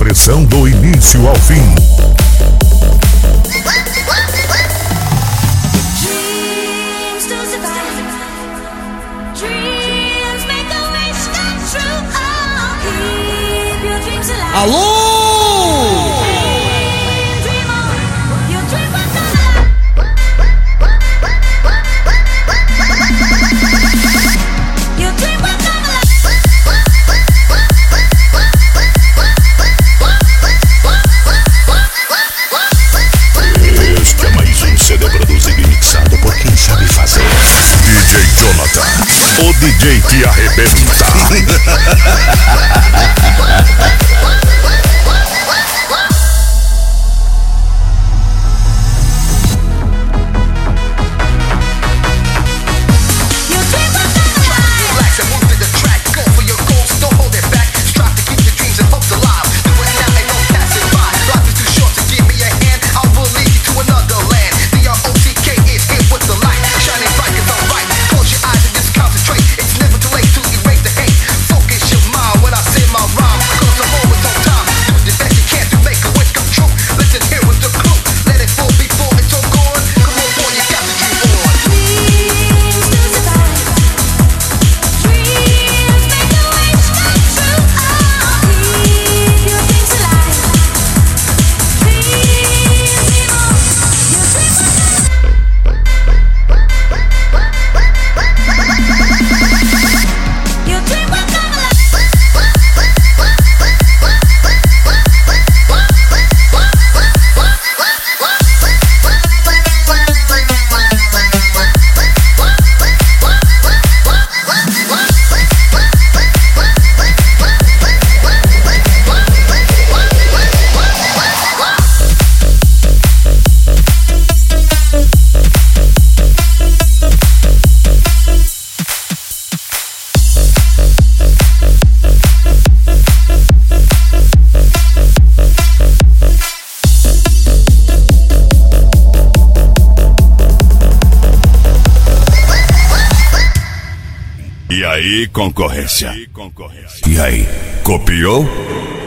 pressão do início ao fim. Alô! Este é mais um CD produzido e mixado por quem sabe fazer. DJ Jonathan, o DJ que arrebenta. E aí, concorrência? E aí, copiou?